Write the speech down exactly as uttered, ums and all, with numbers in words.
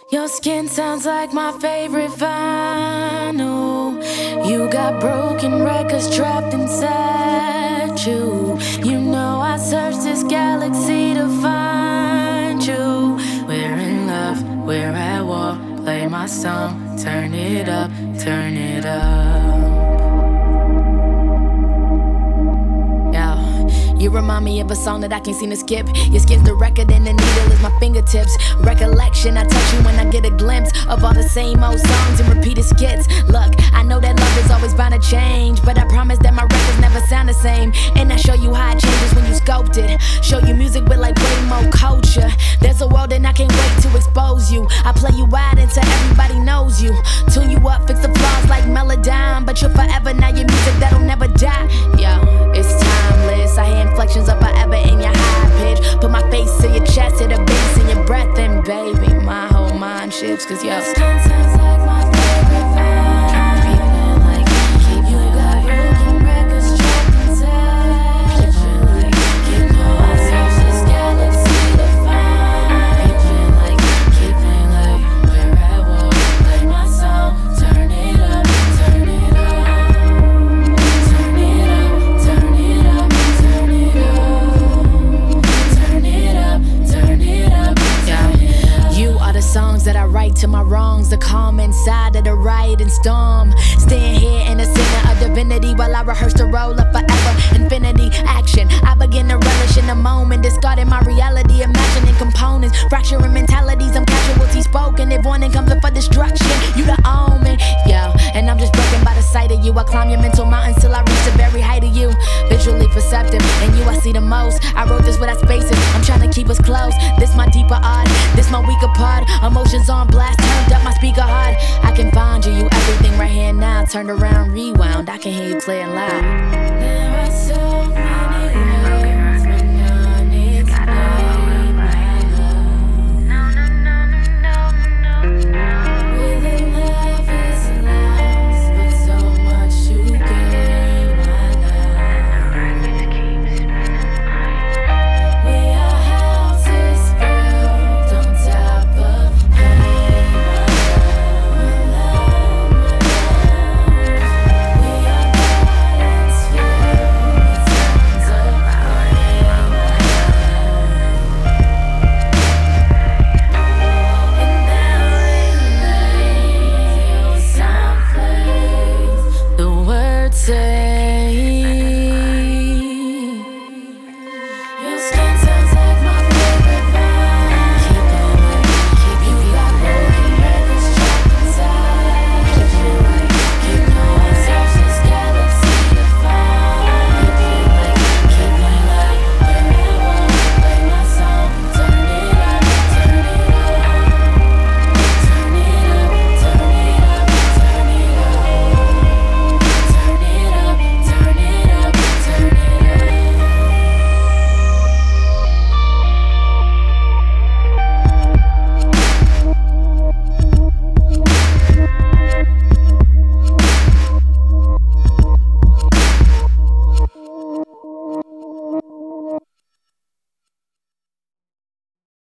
Your skin sounds like my favorite vinyl. You got broken records trapped inside you. You know I searched this galaxy to find you. We're in love, we're at war. Play my song, turn it up, turn it up. You remind me of a song that I can't seem to skip. Your skin's the record and the needle is my fingertips. Recollection, I touch you when I get a glimpse of all the same old songs and repeated skits. Look, I know that love is always bound to change, but I promise that my records never sound the same. And I show you how it changes when you scoped it. Show you music with like way more culture. There's a world and I can't wait to expose you. I play you out until everybody knows you. Tune you up, fix the flaws like Melodyne, but you're forever now, your music that'll never die. Yo, it's timeless. I hear inflections of forever in your high pitch. Put my face to your chest, hit a bass in your breath, and baby, my whole mind shifts. Cause yo, skin sounds like my favorite vibe. Like, keep you got broken records trapped inside. Like, you know I search this galaxy to find. Like, keeping like we're at war. Play my song, turn it up, turn it up, turn it up, turn it up, turn it up, turn it up, turn it up, turn it up. You are the songs that I write to my wrongs, the calm inside of the riot and storm. Staying here in the center of divinity while I rehearse the role of forever infinity action. I begin to relish in the moment, discarding my reality, imagining components, fracturing mentalities. I'm casualty spoken. If warning comes up for destruction, you the omen, yo. And I'm just broken by the sight of you. I climb your mental mountains till I reach the very height of you. Visually perceptive, and you I see the most. I wrote this without spaces. I'm trying to keep us close. This my deeper art, this my weaker part. Emotions on blast, turned up my speaker hard. I can find you, you everything right here now. Turned around, rewound. I can hear you playing loud. There are so many